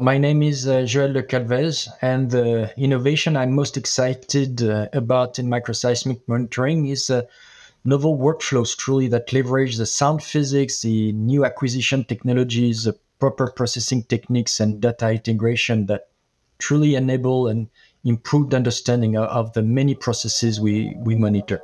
My name is Joël Le Calvez, and the innovation I'm most excited about in microseismic monitoring is novel workflows truly that leverage the sound physics, the new acquisition technologies, the proper processing techniques, and data integration that truly enable an improved understanding of the many processes we monitor.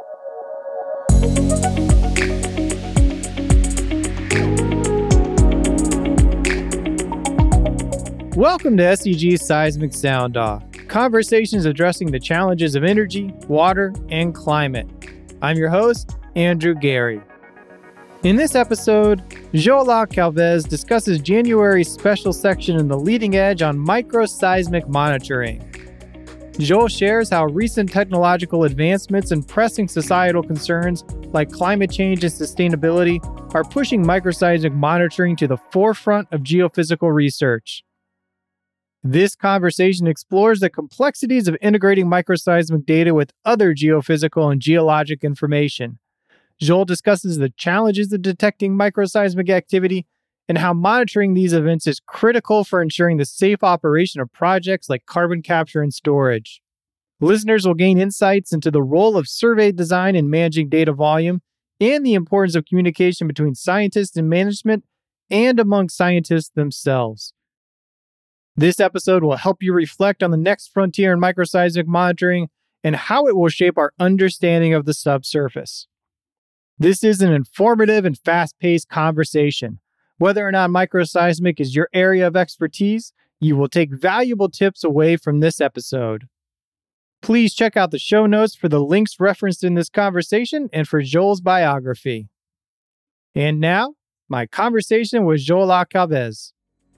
Welcome to SEG's Seismic Sound Off, conversations addressing the challenges of energy, water, and climate. I'm your host, Andrew Gary. In this episode, Joël Calvez discusses January's special section in the Leading Edge on microseismic monitoring. Joel shares how recent technological advancements and pressing societal concerns like climate change and sustainability are pushing microseismic monitoring to the forefront of geophysical research. This conversation explores the complexities of integrating microseismic data with other geophysical and geologic information. Joel discusses the challenges of detecting microseismic activity and how monitoring these events is critical for ensuring the safe operation of projects like carbon capture and storage. Listeners will gain insights into the role of survey design in managing data volume and the importance of communication between scientists and management and among scientists themselves. This episode will help you reflect on the next frontier in microseismic monitoring and how it will shape our understanding of the subsurface. This is an informative and fast-paced conversation. Whether or not microseismic is your area of expertise, you will take valuable tips away from this episode. Please check out the show notes for the links referenced in this conversation and for Joel's biography. And now, my conversation with Joël Calvez.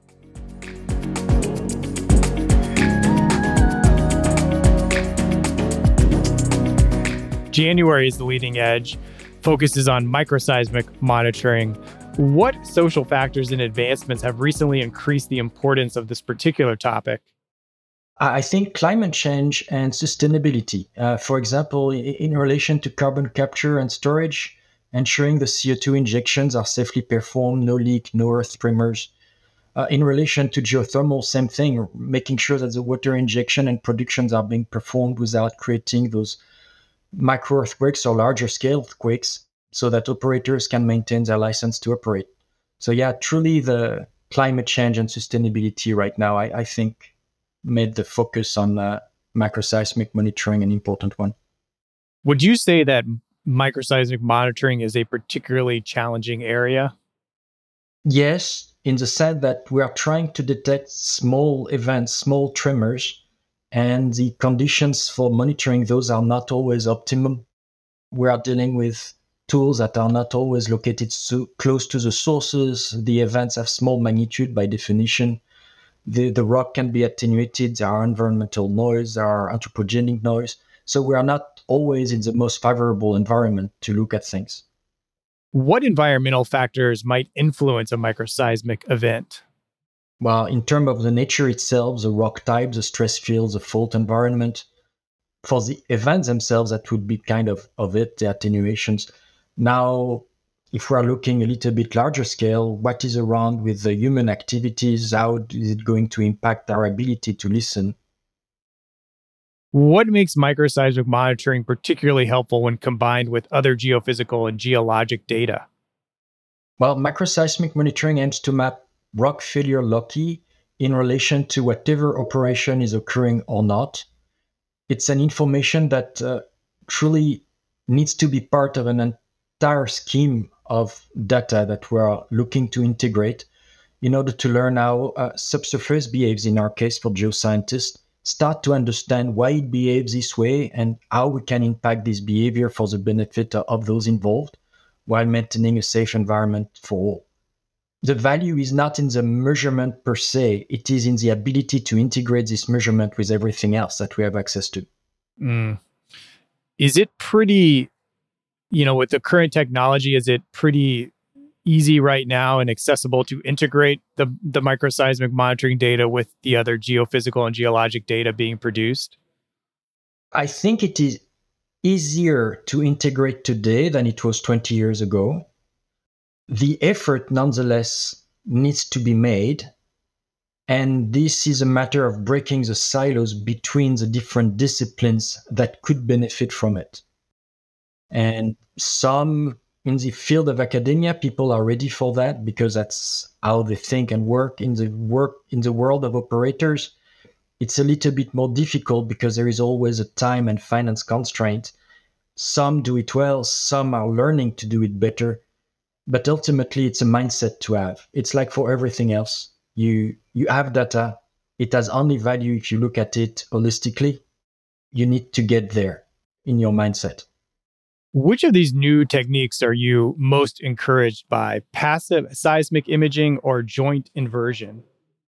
January is the Leading Edge, focuses on microseismic monitoring. What social factors and advancements have recently increased the importance of this particular topic? I think climate change and sustainability. For example, in relation to carbon capture and storage, ensuring the CO2 injections are safely performed, no leak, no earth tremors. In relation to geothermal, same thing, making sure that the water injection and productions are being performed without creating those micro earthquakes or larger scale earthquakes so that operators can maintain their license to operate. So yeah, truly the climate change and sustainability right now, I think made the focus on microseismic monitoring an important one. Would you say that microseismic monitoring is a particularly challenging area? Yes, in the sense that we are trying to detect small events, small tremors, and the conditions for monitoring those are not always optimum. We are dealing with tools that are not always located so close to the sources. The events have small magnitude by definition. The rock can be attenuated. There are environmental noise, there are anthropogenic noise. So we are not always in the most favorable environment to look at things. What environmental factors might influence a microseismic event? Well, in terms of the nature itself, the rock type, the stress fields, the fault environment. For the events themselves, that would be kind of it, the attenuations. Now, if we are looking a little bit larger scale, what is around with the human activities? How is it going to impact our ability to listen? What makes microseismic monitoring particularly helpful when combined with other geophysical and geologic data? Well, microseismic monitoring aims to map rock failure locally in relation to whatever operation is occurring or not. It's an information that truly needs to be part of an entire scheme of data that we're looking to integrate in order to learn how subsurface behaves, in our case for geoscientists, start to understand why it behaves this way and how we can impact this behavior for the benefit of those involved while maintaining a safe environment for all. The value is not in the measurement per se, it is in the ability to integrate this measurement with everything else that we have access to. Is it pretty, with the current technology, is it pretty easy right now and accessible to integrate the microseismic monitoring data with the other geophysical and geologic data being produced? I think it is easier to integrate today than it was 20 years ago. The effort, nonetheless, needs to be made. And this is a matter of breaking the silos between the different disciplines that could benefit from it. And some in the field of academia, people are ready for that because that's how they think and work. In the world of operators, it's a little bit more difficult because there is always a time and finance constraint. Some do it well, some are learning to do it better, but ultimately it's a mindset to have. It's like for everything else. You have data, it has only value if you look at it holistically. You need to get there in your mindset. Which of these new techniques are you most encouraged by? Passive seismic imaging or joint inversion?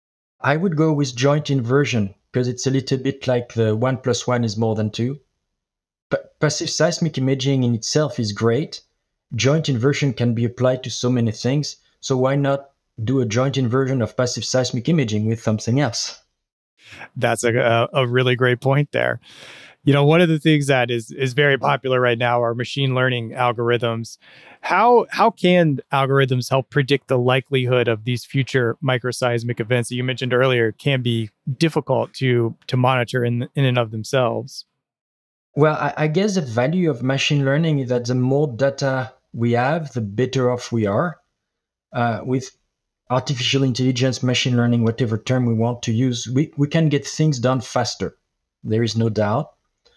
I would go with joint inversion because it's a little bit like the 1+1 is more than 2. Passive seismic imaging in itself is great. Joint inversion can be applied to so many things. So why not do a joint inversion of passive seismic imaging with something else? That's a really great point there. One of the things that is very popular right now are machine learning algorithms. How can algorithms help predict the likelihood of these future microseismic events that you mentioned earlier can be difficult to monitor in and of themselves? Well, I guess the value of machine learning is that the more data we have, the better off we are. With artificial intelligence, machine learning, whatever term we want to use, we can get things done faster. There is no doubt.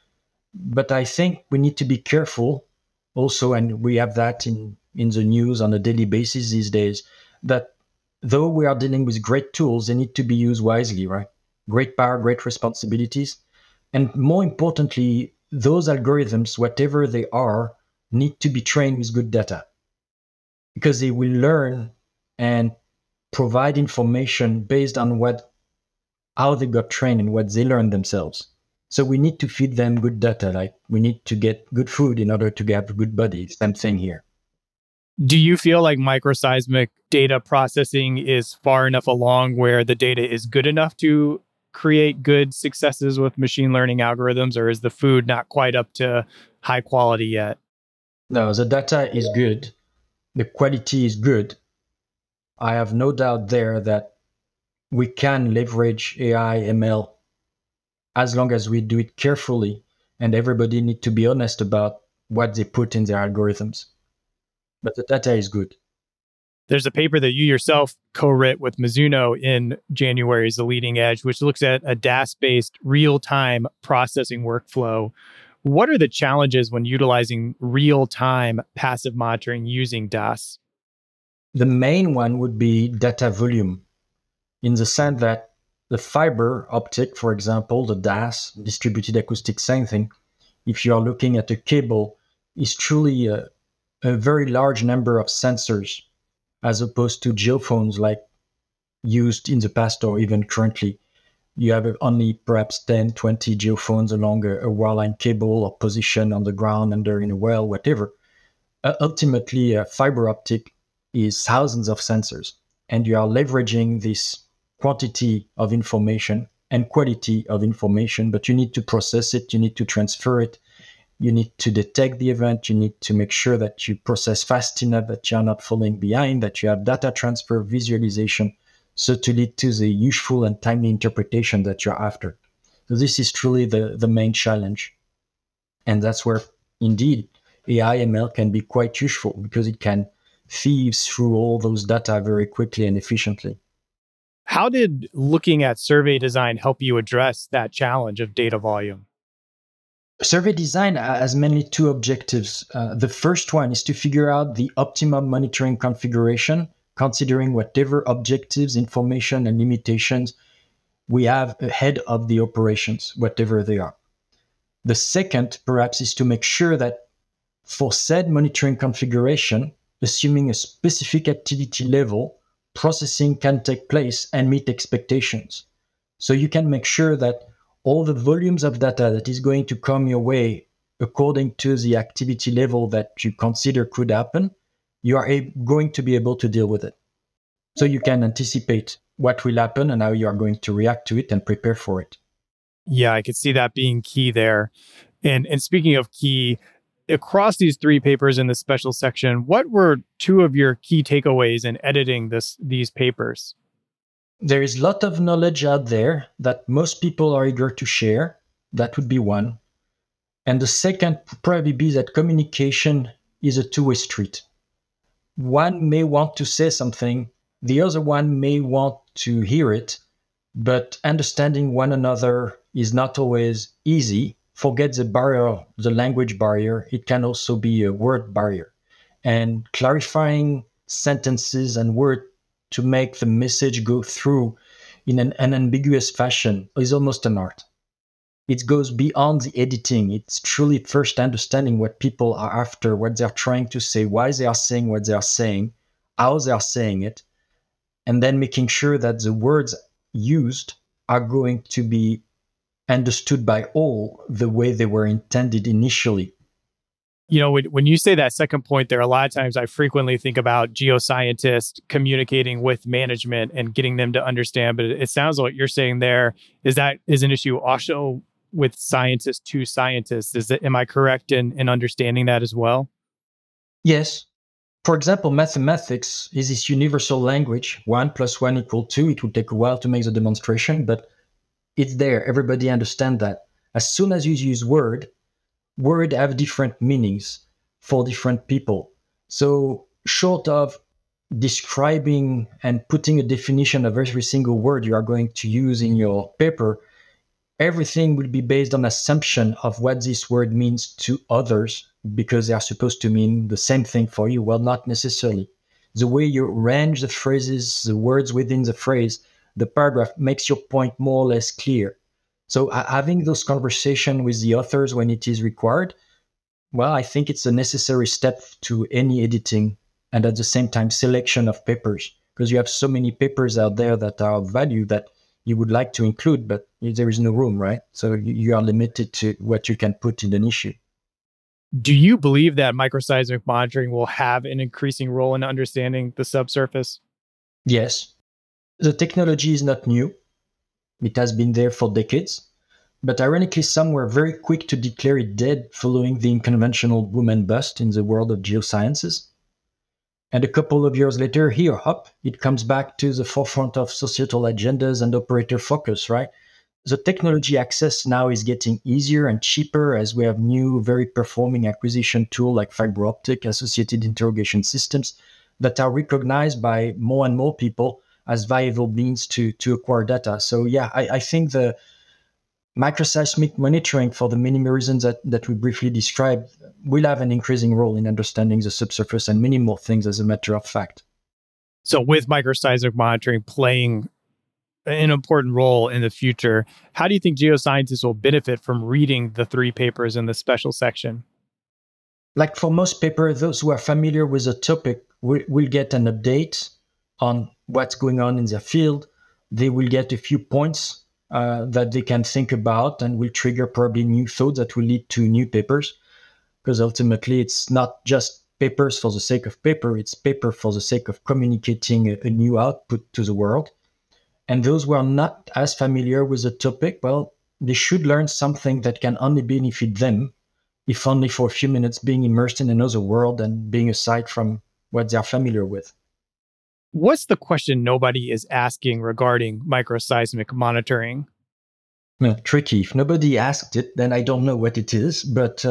But I think we need to be careful also, and we have that in the news on a daily basis these days, that though we are dealing with great tools, they need to be used wisely, right? Great power, great responsibilities. And more importantly, those algorithms, whatever they are, need to be trained with good data because they will learn and provide information based on how they got trained and what they learned themselves. So we need to feed them good data, like we need to get good food in order to get a good body. Same thing here. Do you feel like microseismic data processing is far enough along where the data is good enough to create good successes with machine learning algorithms, or is the food not quite up to high quality yet? No, the data is good. The quality is good. I have no doubt there that we can leverage AI, ML, as long as we do it carefully, and everybody need to be honest about what they put in their algorithms. But the data is good. There's a paper that you yourself co-wrote with Mizuno in January's The Leading Edge, which looks at a DAS-based real-time processing workflow. What are the challenges when utilizing real-time passive monitoring using DAS? The main one would be data volume, in the sense that the fiber optic, for example, the DAS, distributed acoustic sensing, if you are looking at a cable, is truly a very large number of sensors as opposed to geophones like used in the past or even currently. You have only perhaps 10, 20 geophones along a wireline cable or position on the ground, under in a well, whatever. Ultimately, a fiber optic is thousands of sensors, and you are leveraging this quantity of information and quality of information, but you need to process it, you need to transfer it, you need to detect the event, you need to make sure that you process fast enough, that you're not falling behind, that you have data transfer, visualization, so to lead to the useful and timely interpretation that you're after. So this is truly the main challenge. And that's where, indeed, AI ML can be quite useful because it can thieves through all those data very quickly and efficiently. How did looking at survey design help you address that challenge of data volume? Survey design has mainly two objectives. The first one is to figure out the optimum monitoring configuration, considering whatever objectives, information, and limitations we have ahead of the operations, whatever they are. The second, perhaps, is to make sure that for said monitoring configuration, assuming a specific activity level, processing can take place and meet expectations. So you can make sure that all the volumes of data that is going to come your way according to the activity level that you consider could happen, you are going to be able to deal with it. So you can anticipate what will happen and how you are going to react to it and prepare for it. Yeah, I could see that being key there. And speaking of key, across these three papers in the special section, what were two of your key takeaways in editing these papers? There is a lot of knowledge out there that most people are eager to share. That would be one. And the second would probably be that communication is a two-way street. One may want to say something, the other one may want to hear it, but understanding one another is not always easy. Forget the barrier, the language barrier. It can also be a word barrier. And clarifying sentences and words to make the message go through in an unambiguous fashion is almost an art. It goes beyond the editing. It's truly first understanding what people are after, what they're trying to say, why they are saying what they are saying, how they are saying it, and then making sure that the words used are going to be understood by all the way they were intended initially. When you say that second point there, a lot of times I frequently think about geoscientists communicating with management and getting them to understand. But it sounds like what you're saying there is that is an issue also with scientists to scientists. Am I correct in understanding that as well? Yes. For example, mathematics is this universal language, 1 + 1 = 2. It would take a while to make the demonstration, but it's there. Everybody understands that. As soon as you use word have different meanings for different people. So short of describing and putting a definition of every single word you are going to use in your paper, everything will be based on assumption of what this word means to others because they are supposed to mean the same thing for you. Well, not necessarily. The way you arrange the phrases, the words within the phrase, the paragraph makes your point more or less clear. So having those conversations with the authors when it is required, well, I think it's a necessary step to any editing and at the same time selection of papers, because you have so many papers out there that are of value that you would like to include, but there is no room, right? So you are limited to what you can put in an issue. Do you believe that microseismic monitoring will have an increasing role in understanding the subsurface? Yes. The technology is not new. It has been there for decades. But ironically, some were very quick to declare it dead following the unconventional boom and bust in the world of geosciences. And a couple of years later, here, up, it comes back to the forefront of societal agendas and operator focus, right? The technology access now is getting easier and cheaper as we have new, very performing acquisition tools like fiber optic associated interrogation systems that are recognized by more and more people as viable means to acquire data. So yeah, I think the microseismic monitoring, for the many reasons that we briefly described, will have an increasing role in understanding the subsurface and many more things as a matter of fact. So with microseismic monitoring playing an important role in the future, how do you think geoscientists will benefit from reading the 3 papers in the special section? Like for most papers, those who are familiar with the topic will get an update on what's going on in their field. They will get a few points that they can think about and will trigger probably new thoughts that will lead to new papers. Because ultimately, it's not just papers for the sake of paper, it's paper for the sake of communicating a new output to the world. And those who are not as familiar with the topic, well, they should learn something that can only benefit them, if only for a few minutes, being immersed in another world and being aside from what they're familiar with. What's the question nobody is asking regarding microseismic monitoring? Well, tricky. If nobody asked it, then I don't know what it is. But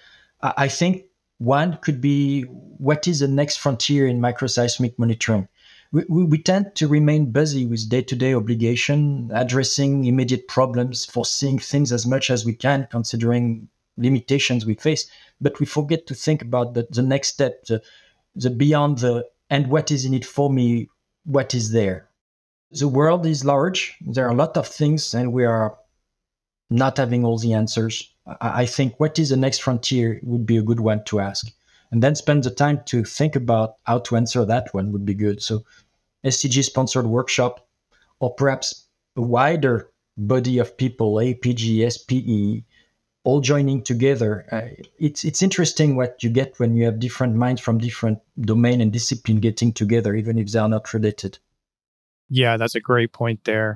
I think one could be, what is the next frontier in microseismic monitoring? We tend to remain busy with day-to-day obligation, addressing immediate problems, foreseeing things as much as we can, considering limitations we face. But we forget to think about the next step, the beyond the, and what is in it for me, what is there. The world is large. There are a lot of things, and we are not having all the answers. I think what is the next frontier would be a good one to ask. And then spend the time to think about how to answer that one would be good. So SCG sponsored workshop, or perhaps a wider body of people, APG, SPE, all joining together. It's interesting what you get when you have different minds from different domain and discipline getting together, even if they are not related. Yeah, that's a great point there.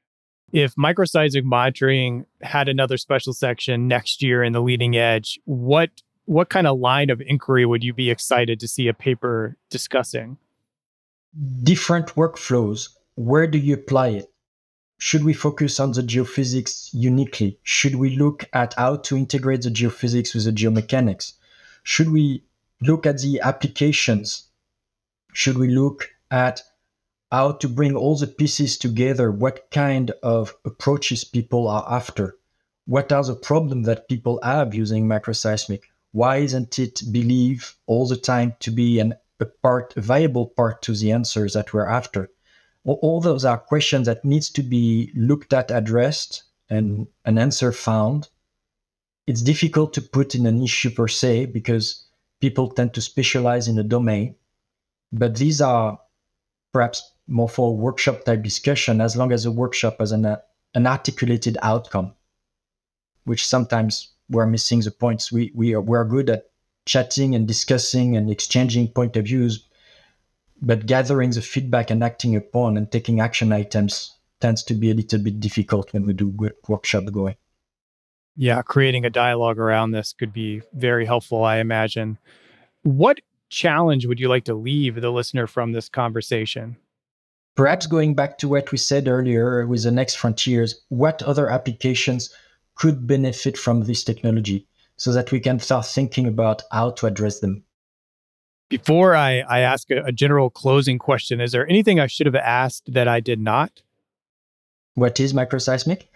If microseismic monitoring had another special section next year in the leading edge, what kind of line of inquiry would you be excited to see a paper discussing? Different workflows. where do you apply it? Should we focus on the geophysics uniquely? Should we look at how to integrate the geophysics with the geomechanics? Should we look at the applications? Should we look at how to bring all the pieces together? What kind of approaches people are after? What are the problems that people have using microseismic? Why isn't it believed all the time to be a viable part to the answers that we're after? All those are questions that needs to be looked at, addressed, and an answer found. It's difficult to put in an issue per se because people tend to specialize in a domain, but these are perhaps more for a workshop type discussion, as long as the workshop has an articulated outcome, which sometimes we're missing the points. We're good at chatting and discussing and exchanging point of views, but gathering the feedback and acting upon and taking action items tends to be a little bit difficult when we do workshops going. Yeah, creating a dialogue around this could be very helpful, I imagine. What challenge would you like to leave the listener from this conversation? Perhaps going back to what we said earlier with the next frontiers, what other applications could benefit from this technology so that we can start thinking about how to address them? Before I ask a general closing question, is there anything I should have asked that I did not? What is microseismic?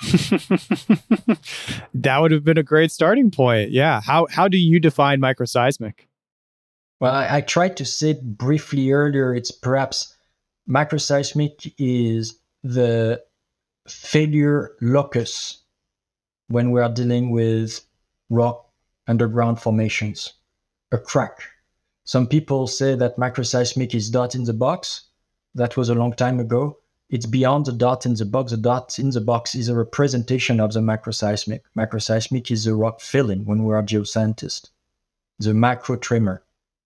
That would have been a great starting point. Yeah. How do you define microseismic? Well, I tried to say it briefly earlier. It's perhaps microseismic is the failure locus when we are dealing with rock underground formations, a crack. Some people say that microseismic is dot in the box. That was a long time ago. It's beyond the dot in the box. The dot in the box is a representation of the microseismic. Microseismic is the rock filling when we are geoscientists, the macro tremor.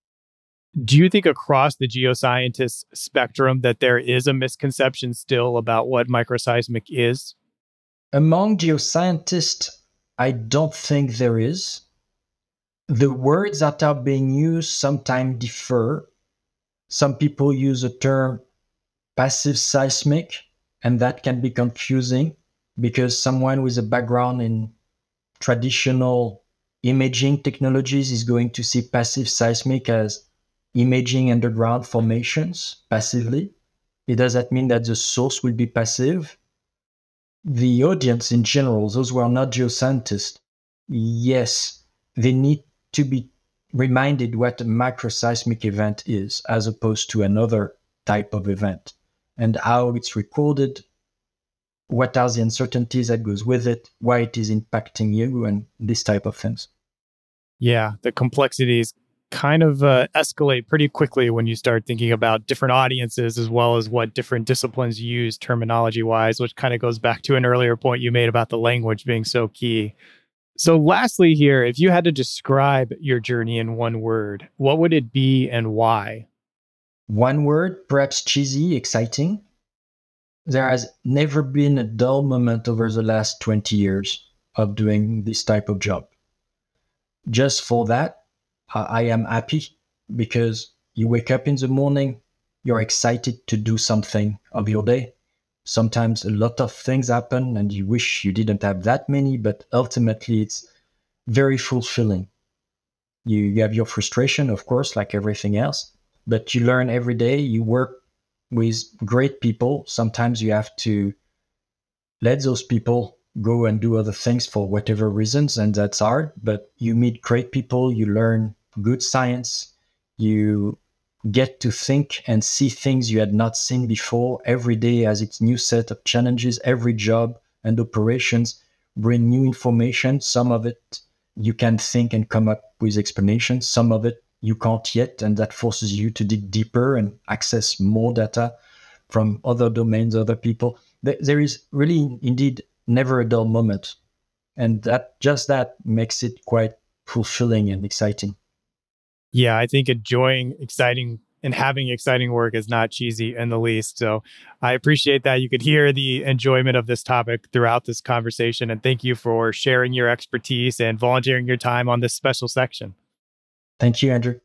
Do you think across the geoscientist spectrum that there is a misconception still about what microseismic is? Among geoscientists, I don't think there is. The words that are being used sometimes differ. Some people use the term passive seismic, and that can be confusing because someone with a background in traditional imaging technologies is going to see passive seismic as imaging underground formations passively. It doesn't mean that the source will be passive. The audience in general, those who are not geoscientists, yes, they need to be reminded what a microseismic event is as opposed to another type of event and how it's recorded, what are the uncertainties that goes with it, why it is impacting you, and this type of things. Yeah, the complexities kind of escalate pretty quickly when you start thinking about different audiences as well as what different disciplines use terminology-wise, which kind of goes back to an earlier point you made about the language being so key. So lastly here, if you had to describe your journey in one word, what would it be and why? One word, perhaps cheesy, exciting. There has never been a dull moment over the last 20 years of doing this type of job. Just for that, I am happy because you wake up in the morning, you're excited to do something of your day. Sometimes a lot of things happen and you wish you didn't have that many, but ultimately it's very fulfilling. You have your frustration, of course, like everything else, but you learn every day. You work with great people. Sometimes you have to let those people go and do other things for whatever reasons, and that's hard, but you meet great people, you learn good science, you get to think and see things you had not seen before. Every day has its new set of challenges. Every job and operations bring new information. Some of it you can think and come up with explanations. Some of it you can't yet, and that forces you to dig deeper and access more data from other domains, other people. There is really, indeed, never a dull moment. And that makes it quite fulfilling and exciting. Yeah, I think enjoying exciting and having exciting work is not cheesy in the least. So I appreciate that you could hear the enjoyment of this topic throughout this conversation. And thank you for sharing your expertise and volunteering your time on this special section. Thank you, Andrew.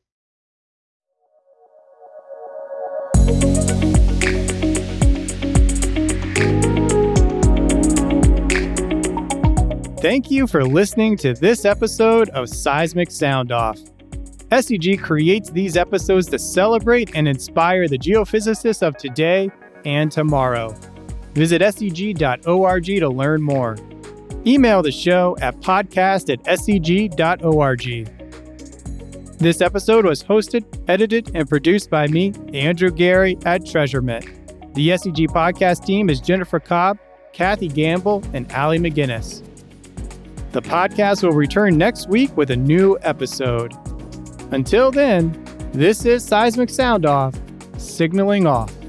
Thank you for listening to this episode of Seismic Sound Off. SEG creates these episodes to celebrate and inspire the geophysicists of today and tomorrow. Visit seg.org to learn more. Email the show at podcast@seg.org. This episode was hosted, edited, and produced by me, Andrew Gary, at Treasurement. The SEG podcast team is Jennifer Cobb, Kathy Gamble, and Allie McGinnis. The podcast will return next week with a new episode. Until then, this is Seismic Sound Off, signaling off.